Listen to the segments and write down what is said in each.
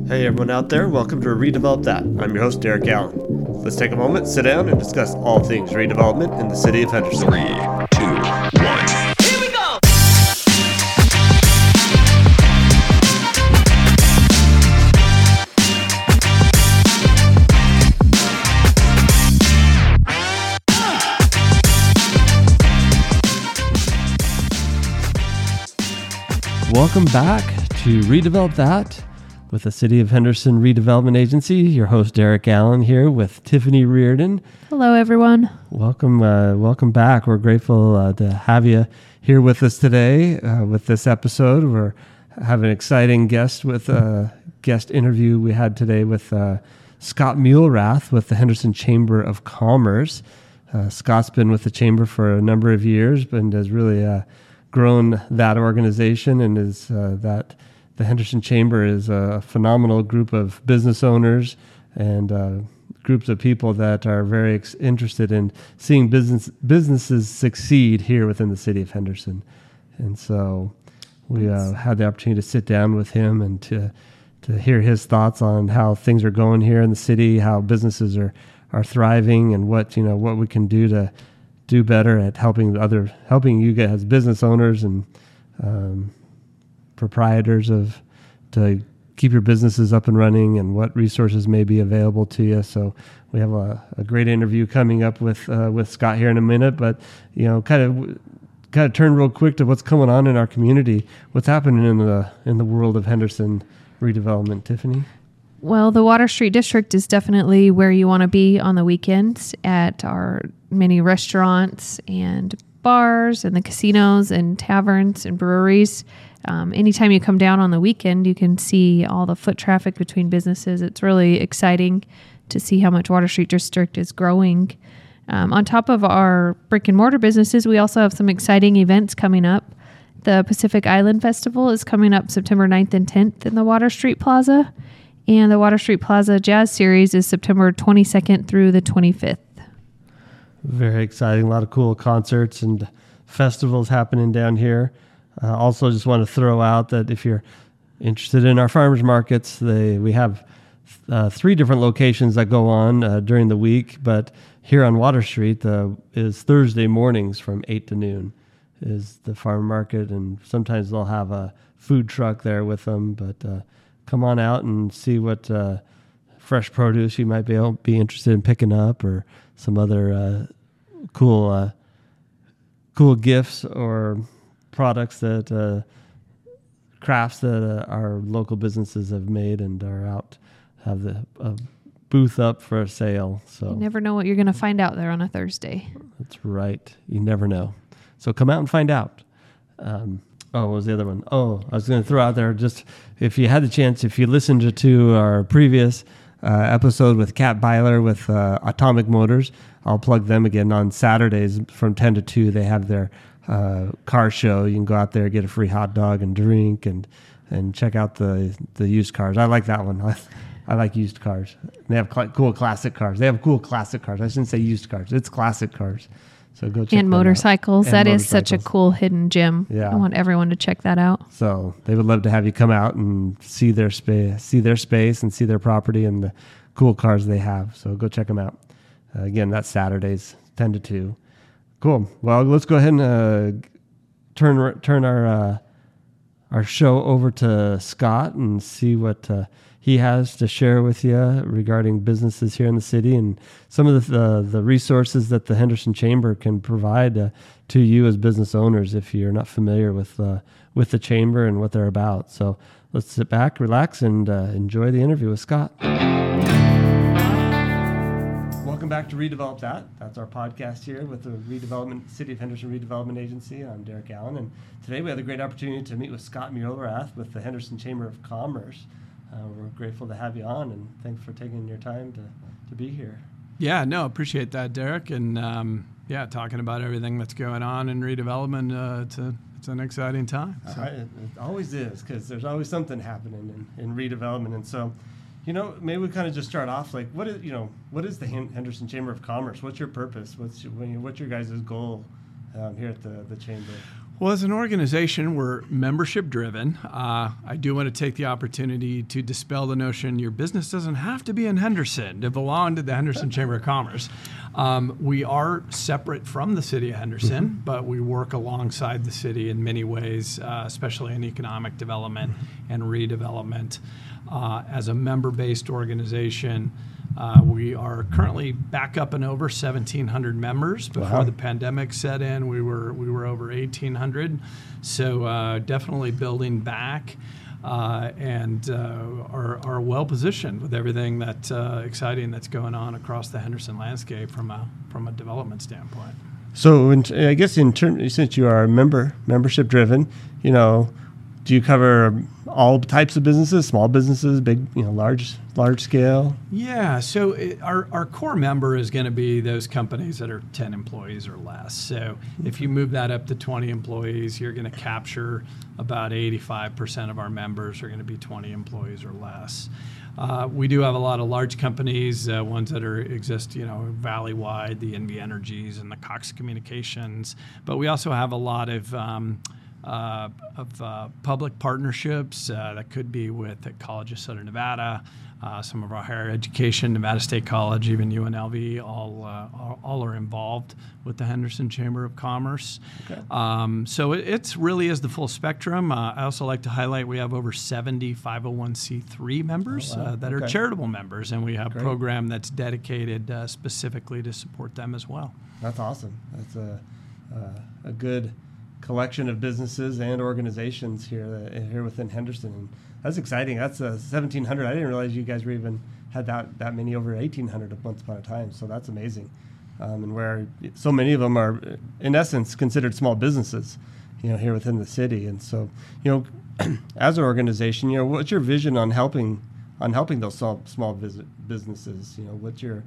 Hey everyone out there, welcome to Redevelop That. I'm your host, Derek Allen. Let's take a moment, sit down, and discuss all things redevelopment in the city of Henderson. 3, 2, 1. Here we go! Welcome back to Redevelop That with the City of Henderson Redevelopment Agency. Your host, Derek Allen, here with Tiffany Reardon. Hello, everyone. Welcome back. We're grateful to have you here with us today with this episode. We're having an exciting guest interview we had today with Scott Muhlrath with the Henderson Chamber of Commerce. Scott's been with the Chamber for a number of years and has really grown that organization, and is that the Henderson Chamber is a phenomenal group of business owners and groups of people that are very interested in seeing businesses succeed here within the city of Henderson. And so we had the opportunity to sit down with him and to hear his thoughts on how things are going here in the city, how businesses are thriving, and what we can do to do better at helping you guys as business owners and proprietors to keep your businesses up and running, and what resources may be available to you. So we have a great interview coming up with Scott here in a minute, but kind of turn real quick to what's going on in our community. What's happening in the world of Henderson redevelopment, Tiffany? Well, the Water Street District is definitely where you want to be on the weekends at our many restaurants and bars and the casinos and taverns and breweries. Anytime you come down on the weekend, you can see all the foot traffic between businesses. It's really exciting to see how much Water Street District is growing. On top of our brick and mortar businesses, we also have some exciting events coming up. The Pacific Island Festival is coming up September 9th and 10th in the Water Street Plaza. And the Water Street Plaza Jazz Series is September 22nd through the 25th. Very exciting. A lot of cool concerts and festivals happening down here. Also, just want to throw out that if you're interested in our farmers markets, we have 3 different locations that go on during the week. But here on Water Street is Thursday mornings from 8 to noon is the farm market. And sometimes they'll have a food truck there with them. But come on out and see what fresh produce you might be interested in picking up, or some other cool gifts or products that crafts that our local businesses have made and are out, have the booth up for a sale. So you never know what you're going to find out there on a Thursday. That's right. You never know. So come out and find out. What was the other one? Oh, I was going to throw out there, just if you had the chance, if you listened to our previous episode with Kat Byler with Atomic Motors, I'll plug them again on Saturdays from 10 to 2. They have their car show. You can go out there, get a free hot dog and drink, and check out the used cars. I like that one. I like used cars. They have cool classic cars. They have cool classic cars. I shouldn't say used cars. It's classic cars. So go check and motocycles. And that motorcycles. Is such a cool hidden gem. Yeah. I want everyone to check that out. So they would love to have you come out and see their space, and see their property and the cool cars they have. So go check them out. Again, that's Saturdays, 10 to 2. Cool. Well, let's go ahead and turn our show over to Scott and see what he has to share with you regarding businesses here in the city and some of the resources that the Henderson Chamber can provide to you as business owners if you're not familiar with the Chamber and what they're about. So let's sit back, relax, and enjoy the interview with Scott. Welcome back to Redevelop That. That's our podcast here with the City of Henderson Redevelopment Agency. I'm Derek Allen, and today we have the great opportunity to meet with Scott Muhlrath with the Henderson Chamber of Commerce. We're grateful to have you on, and thanks for taking your time to be here. Yeah, no, appreciate that, Derek, and talking about everything that's going on in redevelopment. It's an exciting time. So. It always is, because there's always something happening in redevelopment, and so. Maybe we kind of just start off like, what is the Henderson Chamber of Commerce? What's your purpose? What's your guys' goal here at the Chamber? Well, as an organization, we're membership driven. I do want to take the opportunity to dispel the notion your business doesn't have to be in Henderson to belong to the Henderson Chamber of Commerce. We are separate from the city of Henderson, but we work alongside the city in many ways, especially in economic development and redevelopment. As a member-based organization, we are currently back up and over 1,700 members. Before the pandemic set in, we were over 1,800. So definitely building back, and are well positioned with everything that exciting that's going on across the Henderson landscape from a development standpoint. So I guess since you are membership driven, do you cover all types of businesses, small businesses, big, large scale? Yeah. So our core member is going to be those companies that are 10 employees or less. So if you move that up to 20 employees, you're going to capture about 85% of our members are going to be 20 employees or less. We do have a lot of large companies, ones that exist, valley-wide, the NV Energies and the Cox Communications. But we also have a lot of public partnerships that could be with the College of Southern Nevada, some of our higher education, Nevada State College, even UNLV, all are involved with the Henderson Chamber of Commerce. Okay. So it's really is the full spectrum. I also like to highlight we have over 70 501c3 members that are charitable members, and we have a program that's dedicated specifically to support them as well. That's awesome. That's a good collection of businesses and organizations here within Henderson, and that's exciting. That's 1,700. I didn't realize you guys were even had that many, over 1,800 at once upon a time. So that's amazing, and where so many of them are, in essence, considered small businesses, here within the city. And so, as an organization, what's your vision on helping those small businesses? What's your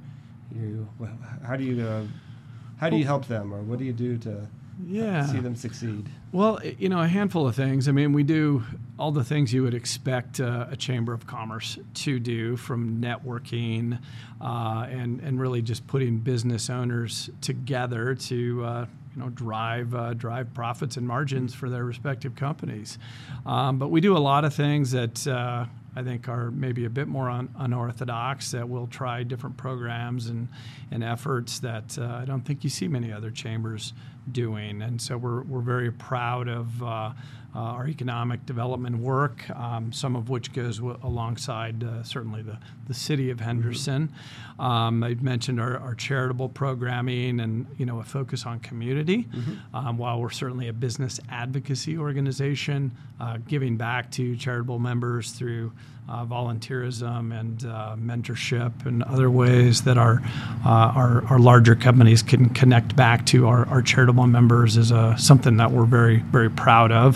how do you help them, or what do you do to see them succeed? Well, a handful of things. I mean, we do all the things you would expect a Chamber of Commerce to do, from networking and really just putting business owners together to drive profits and margins for their respective companies. But we do a lot of things that I think are maybe a bit more unorthodox, that we'll try different programs and efforts that I don't think you see many other chambers doing. And so we're very proud of our economic development work, some of which goes alongside certainly the city of Henderson. Mm-hmm. I mentioned our charitable programming and a focus on community. Mm-hmm. While we're certainly a business advocacy organization, giving back to charitable members through volunteerism and mentorship and other ways that our larger companies can connect back to our charitable members is something that we're very, very proud of.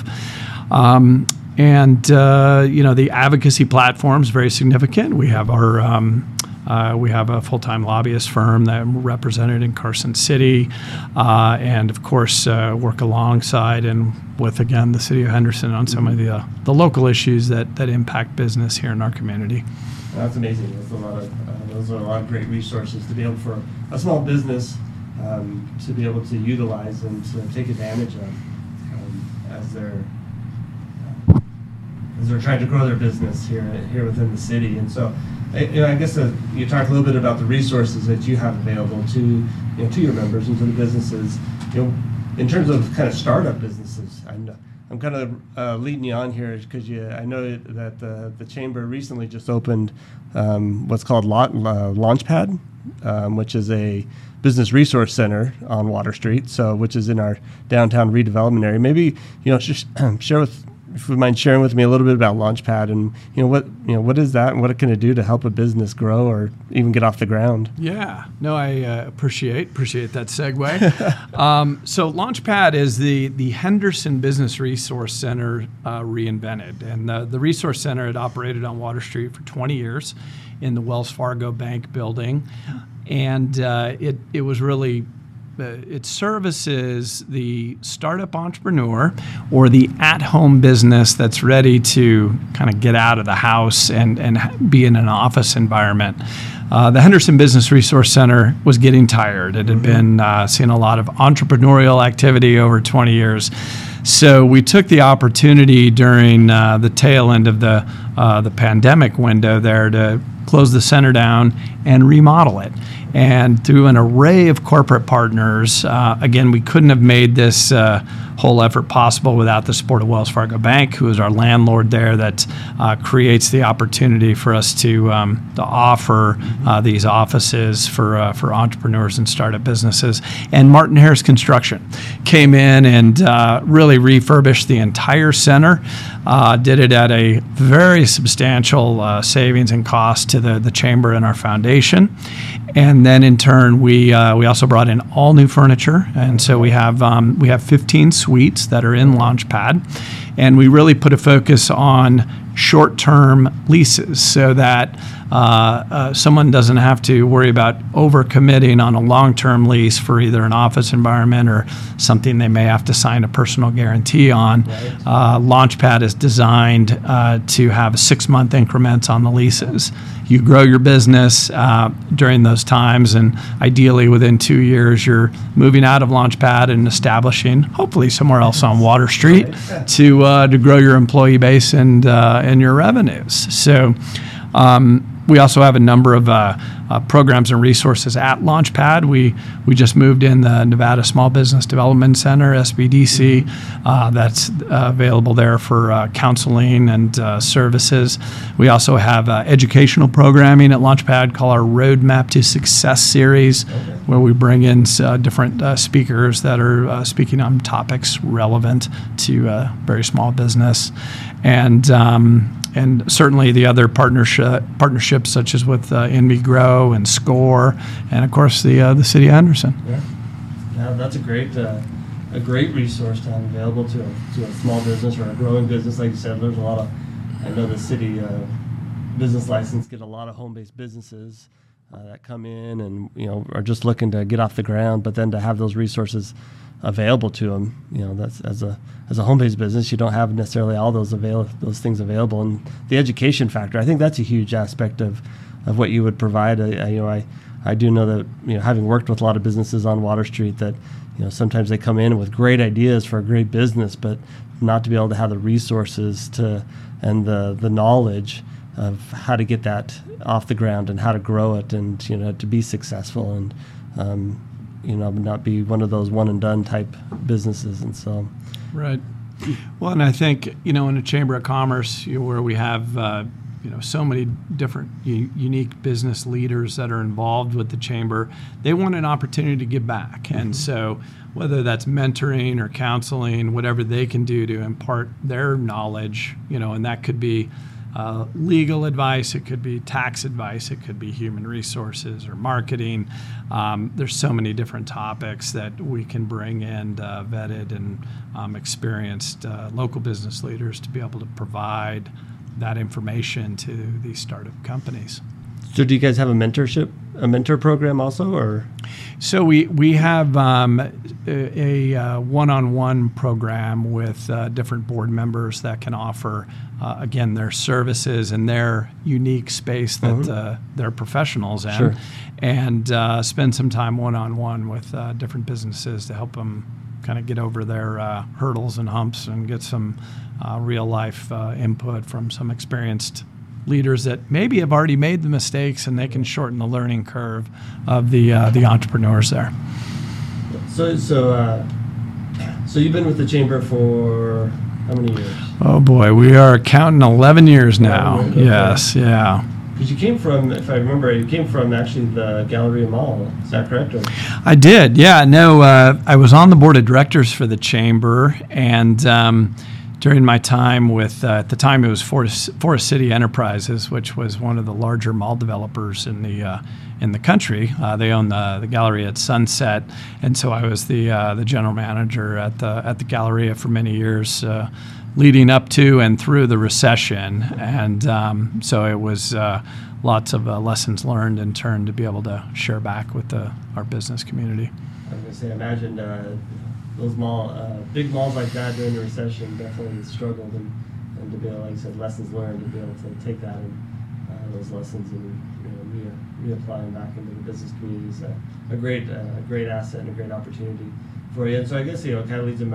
The advocacy platform is very significant. We have we have a full-time lobbyist firm that we're represented in Carson City, and of course work alongside and with, again, the city of Henderson on some of the local issues that impact business here in our community. That's amazing. Those are a lot of great resources to be able for a small business to be able to utilize and to take advantage of as they're trying to grow their business here within the city. And so, I guess you talked a little bit about the resources that you have available to your members and to the businesses. In terms of kind of startup businesses, I'm kind of leading you on here because I know that the chamber recently just opened what's called Launchpad, which is a business resource center on Water Street, which is in our downtown redevelopment area. Maybe just if you mind sharing with me a little bit about Launchpad and what is that and what can it do to help a business grow or even get off the ground? Yeah, no, I appreciate that segue. So Launchpad is the Henderson Business Resource Center reinvented, and the Resource Center had operated on Water Street for 20 years in the Wells Fargo Bank building, and it was really. It services the startup entrepreneur or the at-home business that's ready to kind of get out of the house and be in an office environment. The Henderson Business Resource Center was getting tired. It had been seeing a lot of entrepreneurial activity over 20 years. So we took the opportunity during the tail end of the pandemic window there to close the center down and remodel it. And through an array of corporate partners, again, we couldn't have made this whole effort possible without the support of Wells Fargo Bank, who is our landlord there, that creates the opportunity for us to offer these offices for entrepreneurs and startup businesses. And Martin Harris Construction came in and really refurbished the entire center, did it at a very substantial savings and cost to the chamber and our foundation. And then in turn, we also brought in all new furniture, and so we have 15 suites that are in Launchpad, and we really put a focus on short-term leases so that someone doesn't have to worry about overcommitting on a long-term lease for either an office environment or something they may have to sign a personal guarantee on. Right. Launchpad is designed to have 6-month increments on the leases. You grow your business during those times, and ideally within 2 years, you're moving out of Launchpad and establishing, hopefully somewhere else on Water Street, to grow your employee base and your revenues. So we also have a number of programs and resources at Launchpad. We just moved in the Nevada Small Business Development Center, SBDC, that's available there for counseling and services. We also have educational programming at Launchpad called our Roadmap to Success series, where we bring in different speakers that are speaking on topics relevant to very small business. And certainly the other partnerships such as with Envy Grow and SCORE, and of course the City of Henderson. Yeah, that's a great resource to have available to a small business or a growing business. Like you said, there's a lot of, I know the city business license get a lot of home-based businesses that come in and are just looking to get off the ground, but then to have those resources available to them, that's as a home-based business, you don't have necessarily all those things available. And the education factor, I think that's a huge aspect of what you would provide. I do know that having worked with a lot of businesses on Water Street, that sometimes they come in with great ideas for a great business, but not to be able to have the resources and the knowledge of how to get that off the ground and how to grow it and to be successful and not be one of those one and done type businesses. And so right. Well, and I think in a Chamber of Commerce where we have so many different unique business leaders that are involved with the chamber, they want an opportunity to give back. And so whether that's mentoring or counseling, whatever they can do to impart their knowledge, and that could be legal advice, it could be tax advice, it could be human resources or marketing. There's so many different topics that we can bring in vetted and experienced local business leaders to be able to provide that information to these startup companies. So do you guys have a mentor program also, or? So we have a one-on-one program with different board members that can offer, again, their services in their unique space that they're professionals in, sure. and spend some time one-on-one with different businesses to help them kind of get over their hurdles and humps and get some real-life input from some experienced leaders that maybe have already made the mistakes, and they can shorten the learning curve of the entrepreneurs there. So you've been with the chamber for how many years? Oh boy, we are counting 11 years now. Okay. Yes, yeah. Because you came from, if I remember, actually the Galleria Mall. Is that correct? Or? I did. Yeah. No, I was on the board of directors for the chamber, and during my time with, at the time it was Forest City Enterprises, which was one of the larger mall developers in the country. They own the Galleria at Sunset, and so I was the general manager at the Galleria for many years, leading up to and through the recession. And so it was lots of lessons learned in turn to be able to share back with our business community. I was going to say, imagine those big malls like that during the recession definitely struggled, and to be able, like you said, lessons learned, to be able to take that and those lessons and reapply them back into the business community is a great asset and a great opportunity for you. And so I guess it kind of leads in my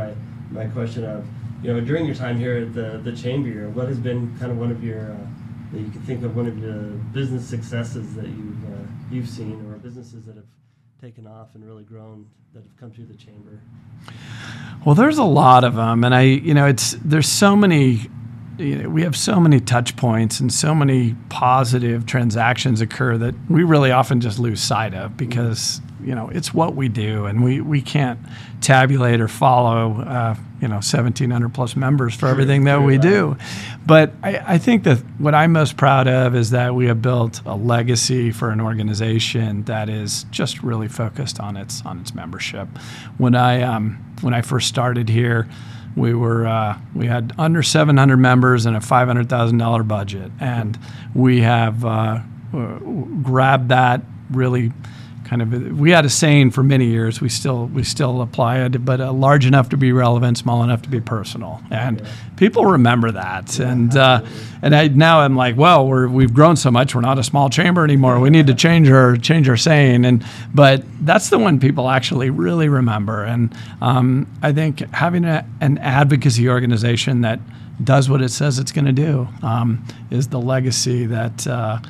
my question of, during your time here at the Chamber, what has been kind of one of your that you can think of one of the business successes that you've seen, or businesses that have taken off and really grown that have come through the Chamber? Well, there's a lot of them, and there's so many. We have so many touch points and so many positive transactions occur that we really often just lose sight of because it's what we do, and we can't tabulate or follow 1,700 plus members for everything that we do. But I think that what I'm most proud of is that we have built a legacy for an organization that is just really focused on its membership. When I first started here, we had under 700 members and a $500,000 budget, and we have grabbed that really. We had a saying for many years. We still apply it, but large enough to be relevant, small enough to be personal, and people remember that. Yeah, and now I'm like, well, we've grown so much, we're not a small chamber anymore. We need to change our saying, but that's the one people actually really remember. And I think having an advocacy organization that does what it says it's going to do is the legacy that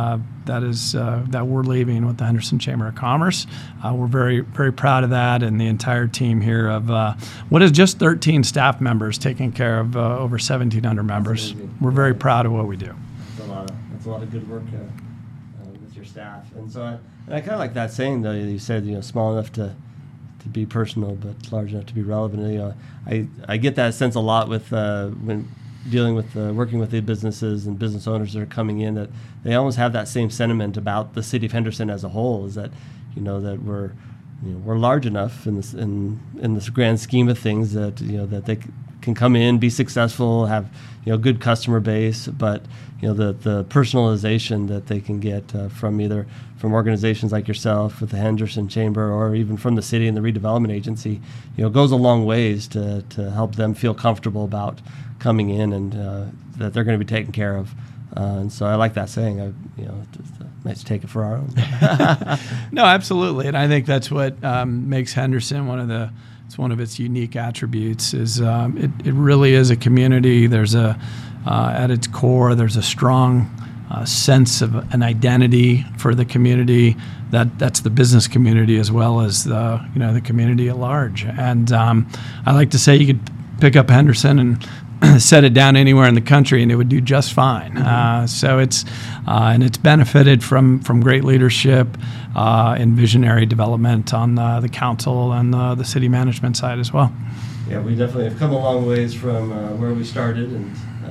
we're leaving with the Henderson Chamber of Commerce. We're very, very proud of that, and the entire team here of what is just 13 staff members taking care of over 1,700 members. We're very proud of what we do. That's a lot of good work with your staff, and so I kind of like that saying though. You said small enough to be personal, but large enough to be relevant. I get that sense a lot with when dealing with working with the businesses and business owners that are coming in, that they almost have that same sentiment about the city of Henderson as a whole, is that that we're large enough in this grand scheme of things that that they can come in, be successful, have good customer base, but the personalization that they can get from either from organizations like yourself with the Henderson Chamber, or even from the city and the redevelopment agency, goes a long ways to help them feel comfortable about coming in and that they're going to be taken care of. And so I like that saying. Let's take it for our own. No, absolutely, and I think that's what makes Henderson one of its unique attributes. Is it really is a community. There's at its core, there's a strong sense of an identity for the community. That's the business community as well as the community at large. And I like to say you could pick up Henderson and set it down anywhere in the country and it would do just fine. So it's benefited from great leadership and visionary development on the council and the city management side as well. Yeah, we definitely have come a long ways from where we started, and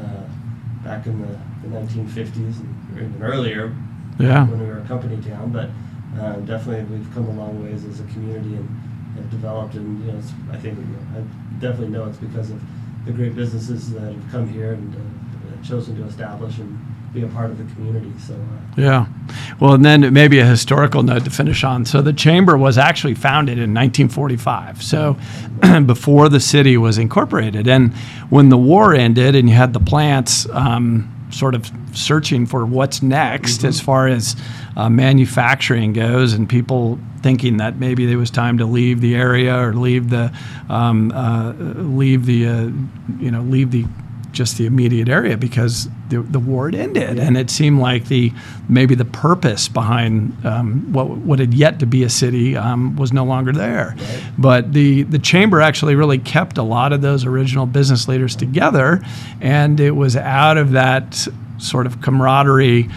back in the 1950s and even earlier, when we were a company town. But definitely we've come a long ways as a community and have developed. And I think I definitely know it's because of the great businesses that have come here and chosen to establish and be a part of the community. So yeah. Well, and then maybe a historical note to finish on. So the Chamber was actually founded in 1945. So before the city was incorporated. And when the war ended and you had the plants sort of searching for what's next as far as manufacturing goes, and people thinking that maybe it was time to leave the area or leave the just the immediate area because the war had ended, and it seemed like maybe the purpose behind what had yet to be a city was no longer there. Right. But the Chamber actually really kept a lot of those original business leaders together, and it was out of that sort of camaraderie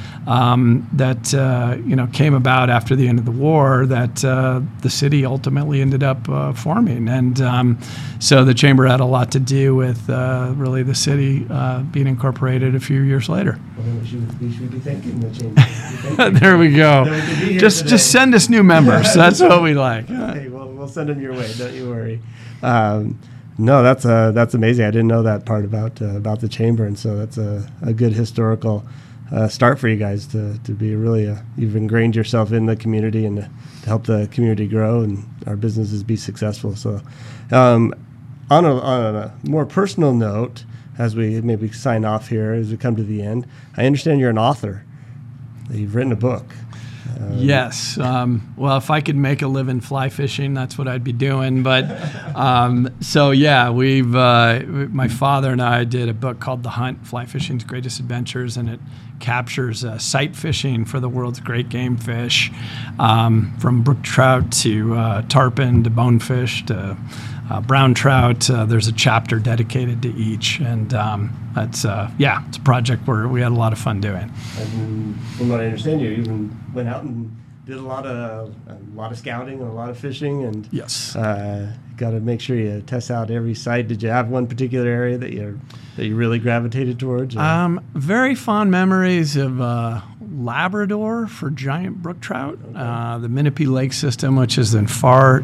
that came about after the end of the war that the city ultimately ended up forming, and so the Chamber had a lot to do with really the city being incorporated a few years later. Well, we should be thanking the Chamber. There we go. Just send us new members. That's what we like. Okay, well, we'll send them your way. Don't you worry. No, that's amazing. I didn't know that part about the Chamber, and so that's a good historical start for you guys to be really you've ingrained yourself in the community and to help the community grow and our businesses be successful. So, on a more personal note, as we maybe sign off here, as we come to the end, I understand you're an author. You've written a book. Yes. Well, if I could make a living fly fishing, that's what I'd be doing. But so yeah, my father and I did a book called The Hunt: Fly Fishing's Greatest Adventures, and it captures sight fishing for the world's great game fish, from brook trout to tarpon to bonefish to brown trout. There's a chapter dedicated to each, and it's a project where we had a lot of fun doing. And from what I understand, you even went out and did a lot of scouting and a lot of fishing, and Yes. Got to make sure you test out every site. Did you have one particular area that you really gravitated towards? Very fond memories of Labrador for giant brook trout, the Minipie Lake system, which is in far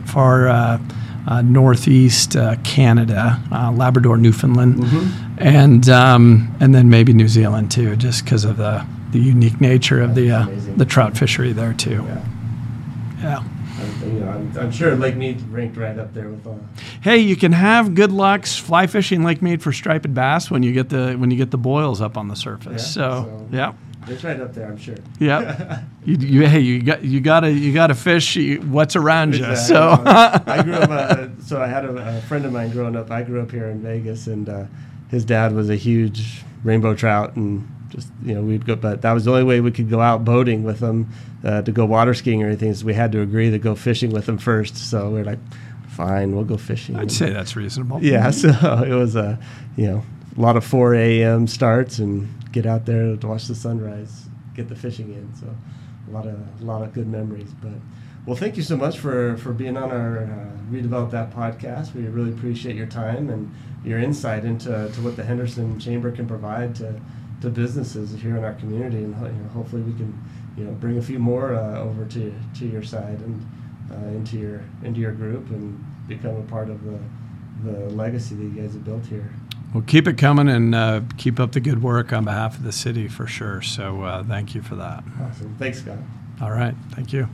northeast Canada, Labrador, Newfoundland, and then maybe New Zealand too, just because of the unique nature of the trout fishery there too. Yeah. I'm sure Lake Mead's ranked right up there with all. Hey, you can have good luck fly fishing Lake Mead for striped bass when you get the boils up on the surface. So yeah. It's right up there, I'm sure. Yeah, you gotta fish what's around you. Exactly. So I grew up. So I had a friend of mine growing up. I grew up here in Vegas, and his dad was a huge rainbow trout, and just we'd go. But that was the only way we could go out boating with him to go water skiing or anything. So we had to agree to go fishing with him first. So we're like, fine, we'll go fishing. I'd say that's reasonable. Yeah. So it was a lot of 4 a.m. starts and get out there to watch the sunrise, get the fishing in. So a lot of good memories. But well, thank you so much for being on our Redevelop That podcast. We really appreciate your time and your insight into what the Henderson Chamber can provide to businesses here in our community, and hopefully we can bring a few more over to your side and into your group and become a part of the legacy that you guys have built here. Well, keep it coming and keep up the good work on behalf of the city for sure. So thank you for that. Awesome. Thanks, Scott. All right. Thank you.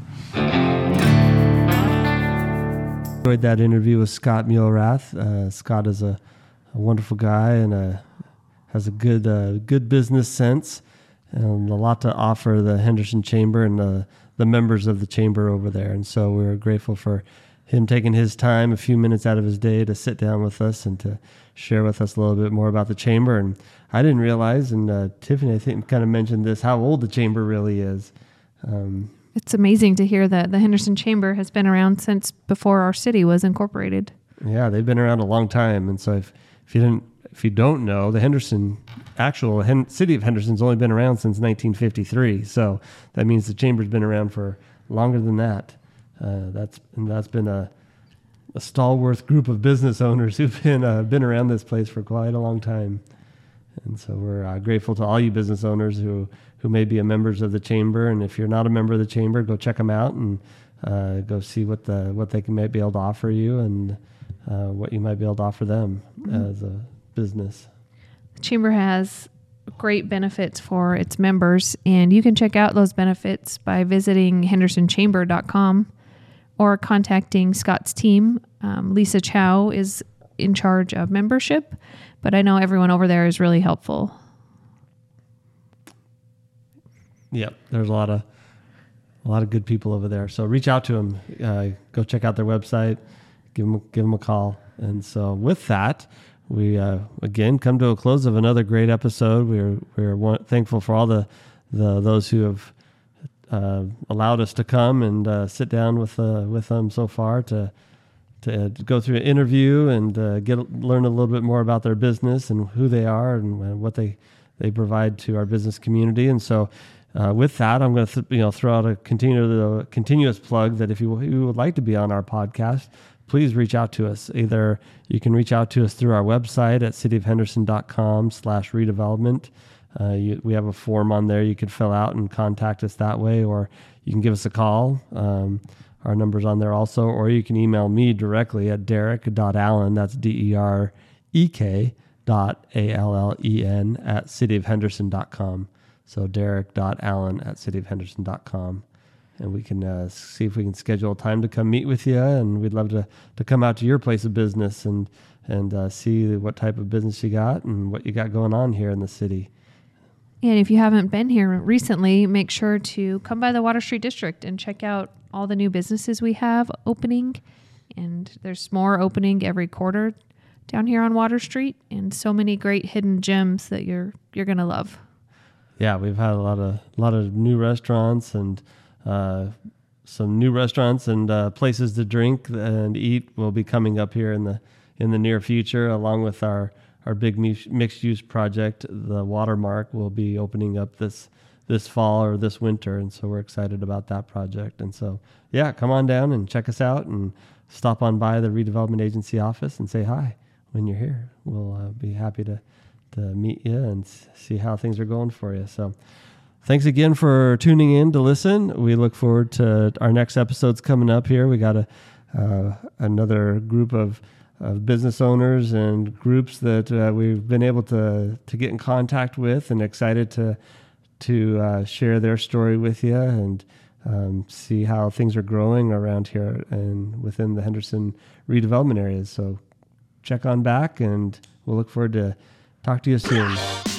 Enjoyed that interview with Scott Muehlrath. Scott is a wonderful guy and has a good business sense and a lot to offer the Henderson Chamber and the members of the chamber over there. And so we're grateful for him taking his time, a few minutes out of his day, to sit down with us and to share with us a little bit more about the chamber. And I didn't realize, and Tiffany, I think, kind of mentioned this, how old the chamber really is. It's amazing to hear that the Henderson Chamber has been around since before our city was incorporated. Yeah, they've been around a long time. And so if you don't know, the city of Henderson's only been around since 1953. So that means the chamber's been around for longer than that. That's been a stalwart group of business owners who've been around this place for quite a long time. And so we're grateful to all you business owners who may be members of the chamber. And if you're not a member of the chamber, go check them out and go see what they might be able to offer you and what you might be able to offer them as a business. The chamber has great benefits for its members, and you can check out those benefits by visiting hendersonchamber.com or contacting Scott's team. Lisa Chow is in charge of membership, but I know everyone over there is really helpful. Yep, there's a lot of good people over there. So reach out to them. Go check out their website. Give them a call. And so with that, we again come to a close of another great episode. We're thankful for all those who have allowed us to come and sit down with them so far to go through an interview and learn a little bit more about their business and who they are and what they provide to our business community. And so with that, I'm going to throw out a continuous plug that if you would like to be on our podcast, please reach out to us. Either you can reach out to us through our website at cityofhenderson.com/redevelopment. We have a form on there you can fill out and contact us that way, or you can give us a call. Our number's on there also, or you can email me directly at derek.allen, that's derek.allen at cityofhenderson.com. So derek.allen@cityofhenderson.com. And we can see if we can schedule a time to come meet with you. And we'd love to come out to your place of business and see what type of business you got and what you got going on here in the city. And if you haven't been here recently, make sure to come by the Water Street District and check out all the new businesses we have opening. And there's more opening every quarter down here on Water Street, and so many great hidden gems that you're going to love. Yeah, we've had a lot of new restaurants and some new restaurants and places to drink and eat will be coming up here in the near future, along with our big mixed use project. The Watermark will be opening up this fall or this winter, and so we're excited about that project. And so, yeah, come on down and check us out and stop on by the Redevelopment Agency office and say hi when you're here. We'll be happy to meet you and see how things are going for you. So thanks again for tuning in to listen. We look forward to our next episodes coming up here. We got another group of business owners and groups that we've been able to get in contact with, and excited to share their story with you and see how things are growing around here and within the Henderson redevelopment areas. So check on back, and we'll look forward to talk to you soon.